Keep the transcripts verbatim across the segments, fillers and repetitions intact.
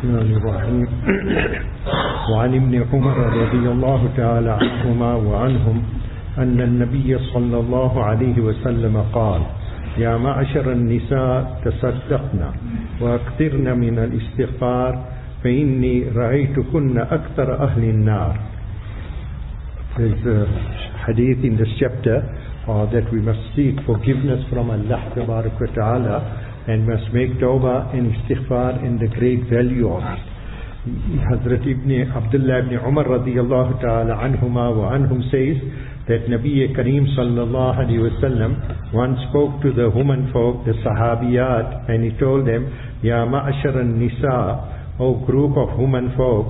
الرحمن الرحيم. وعن ابن عمر رضي الله تعالى عنهما وعنهم أن النبي صلى الله عليه وسلم قال: يا معشر النساء تصدقن وأكثرن من الاستغفار فإني رأيتكن أكثر أهل النار. There's a hadith in this chapter uh, that we must seek forgiveness from Allah Tabarak wa Ta'ala and must make tawbah and istighfar in the great value of it. Hazrat Ibn Abdullah ibn Umar radiyallahu ta'ala anhuma wa anhum says that Nabi Kareem sallallahu alayhi wa sallam once spoke to the women folk, the Sahabiyat, and he told them, Ya ma'ashar an-nisa, O group of women folk,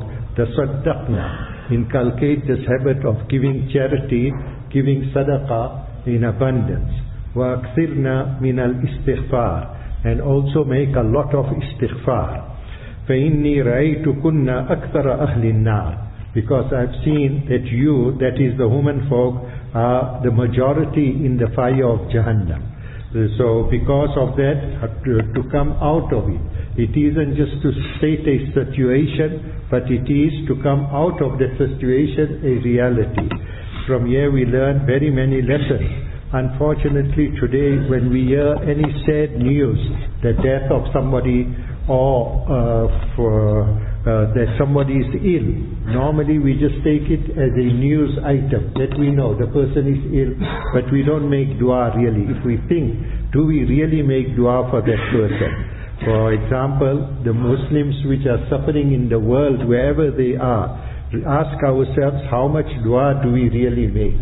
tasaddaqna, inculcate this habit of giving charity, giving sadaqah in abundance. Wa akthirna min al-istighfar, and also make a lot of istighfar. فَإِنِّي رَأَيْتُكُنَّ أَكْثَرَ أَهْلِ النَّارِ, because I've seen that you, that is the women folk, are the majority in the fire of Jahannam. So because of that, to, to come out of it, it isn't just to state a situation, but it is to come out of that situation a reality. From here we learn very many lessons. Unfortunately today, when we hear any sad news, the death of somebody or uh, for, uh, that somebody is ill, normally we just take it as a news item that we know the person is ill, but we don't make dua really. If we think, do we really make dua for that person? For example, the Muslims which are suffering in the world, wherever they are, ask ourselves, how much dua do we really make?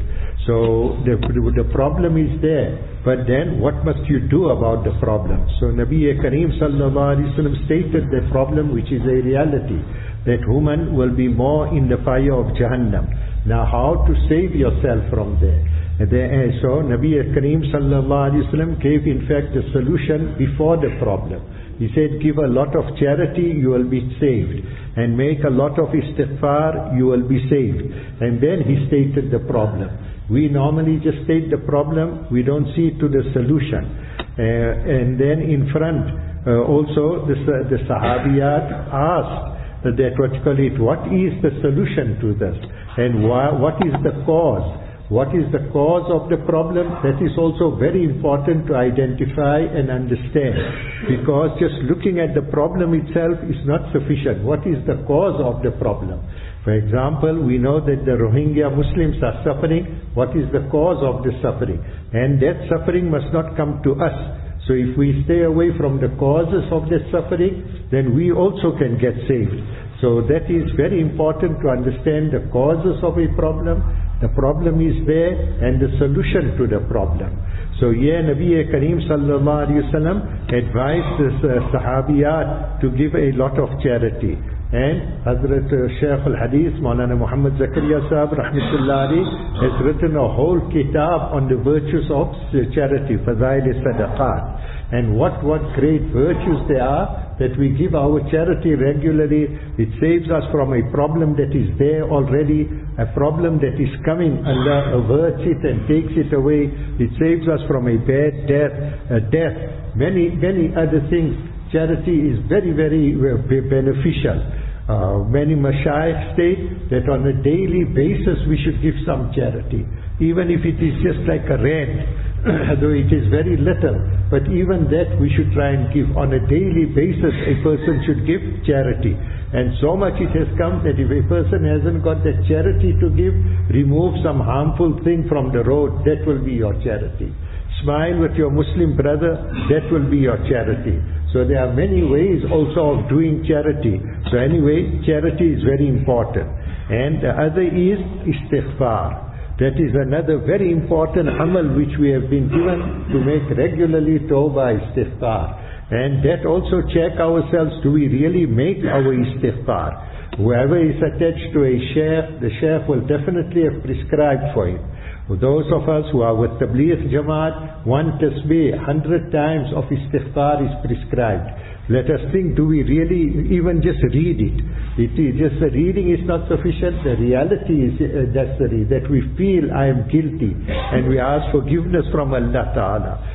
So the, the problem is there, but then what must you do about the problem? So Nabi Kareem sallallahu alaihi wasallam stated the problem, which is a reality, that woman will be more in the fire of Jahannam. Now how to save yourself from there? And there, so Nabi Kareem sallallahu alaihi wasallam gave in fact the solution before the problem. He said, give a lot of charity, you will be saved, and make a lot of istighfar, you will be saved. And then he stated the problem. We normally just state the problem, we don't see to the solution. Uh, and then in front, uh, also the, the Sahabiyat asked that, what you call it, what is the solution to this? And why, what is the cause? What is the cause of the problem? That is also very important to identify and understand. Because just looking at the problem itself is not sufficient. What is the cause of the problem? For example, we know that the Rohingya Muslims are suffering. What is the cause of the suffering? And that suffering must not come to us. So if we stay away from the causes of that suffering, then we also can get saved. So that is very important to understand the causes of a problem. The problem is there and the solution to the problem. So here Nabi Kareem sallallahu alaihi wasallam advised the uh, Sahabiyat to give a lot of charity. And Hazrat uh, Shaykh al-Hadith Maulana Muhammad Zakaria Sahib Rahmatullah Ali has written a whole kitab on the virtues of charity, Fazail Sadaqat. And what, what great virtues they are, that we give our charity regularly. It saves us from a problem that is there already, a problem that is coming. Allah averts it and takes it away. It saves us from a bad death, a death, many, many other things. Charity is very, very beneficial. Uh, many mashayikh state that on a daily basis we should give some charity. Even if it is just like a rand, though it is very little, but even that we should try and give. On a daily basis a person should give charity. And so much it has come that if a person hasn't got that charity to give, remove some harmful thing from the road, that will be your charity. Smile with your Muslim brother, that will be your charity. So there are many ways also of doing charity. So anyway, charity is very important. And the other is istighfar. That is another very important amal which we have been given to make regularly, tawbah, istighfar. And that also check ourselves, do we really make our istighfar? Whoever is attached to a sheikh, the sheikh will definitely have prescribed for it. For those of us who are with Tabligh Jamaat, one tasbih, hundred times of istighfar is prescribed. Let us think, do we really even just read it? It is just the reading is not sufficient. The reality is necessary, that we feel I am guilty and we ask forgiveness from Allah Ta'ala.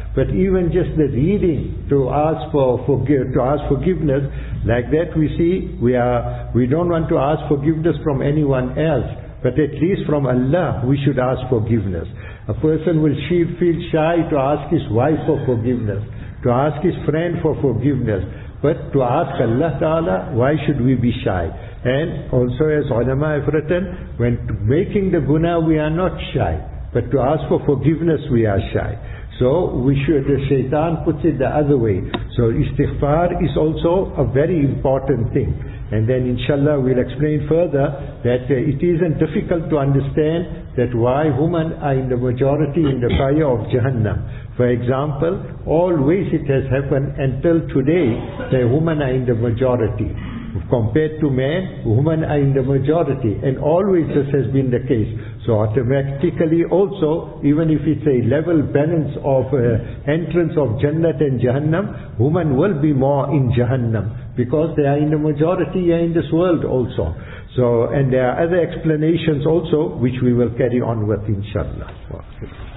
But even just the reading to ask for forgive, to ask forgiveness, like that we see we are we don't want to ask forgiveness from anyone else, but at least from Allah we should ask forgiveness. A person will feel shy to ask his wife for forgiveness, to ask his friend for forgiveness. But to ask Allah Ta'ala, why should we be shy? And also as ulama have written, when making the guna we are not shy, but to ask for forgiveness we are shy. So we should, the shaitan puts it the other way. So istighfar is also a very important thing. And then inshallah we'll explain further that uh, it isn't difficult to understand that why women are in the majority in the fire of Jahannam. For example, always it has happened until today that women are in the majority. Compared to men, women are in the majority, and always this has been the case. So automatically also, even if it's a level balance of uh, entrance of Jannat and Jahannam, women will be more in Jahannam because they are in the majority here in this world also. So, and there are other explanations also which we will carry on with inshallah.